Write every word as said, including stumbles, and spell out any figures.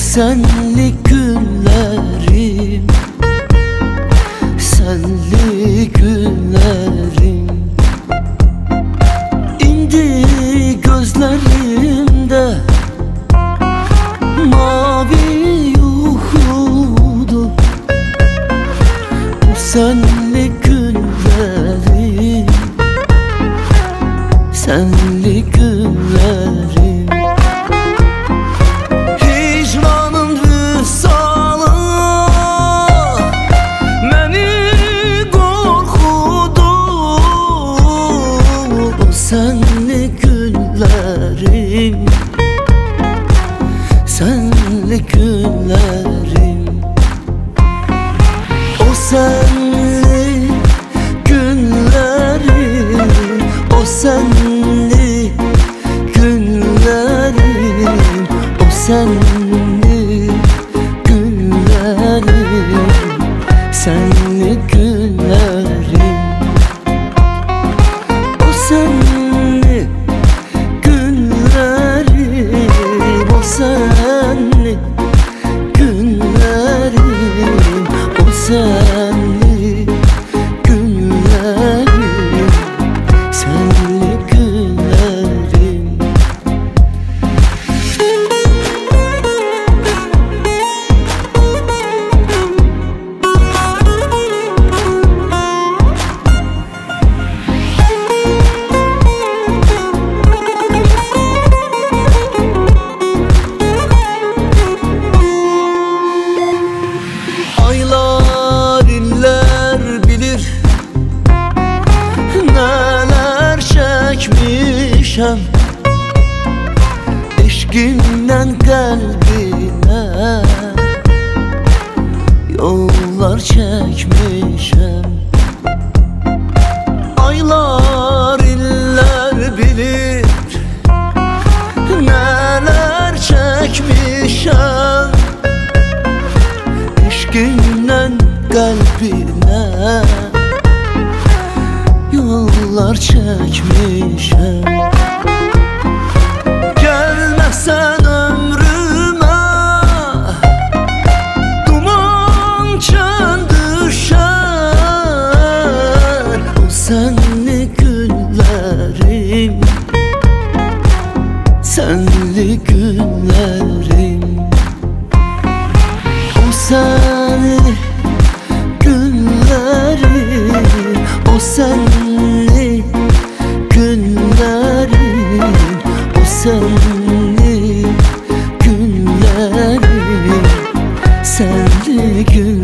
senli günlerim, senli günlerim. İndi gözlerimde mavi yuhudu. Bu senli günlerim, senli günlerim. Hicranın vüsalı məni qorxudu. O senli günlerim, senli günlerim. O senli günlerim, o senli günlerim, o senli günlerim, senli günlerim. O senli günlerim, o senli günlerim, o senli günlerim, senli günlerim. Aylar, iller bilir neler çekmişem. Eşkinden kalbine yollar çekmişem. Aylar, iller bilir neler çekmişem. Eşkinden kalbine yollar çekmişem. Gelmezsen ömrüme duman çön düşer. O senli günlerim, senli günlerim. O senli günlerim, o senli günlerim, o senli günlerim, senli günlerim.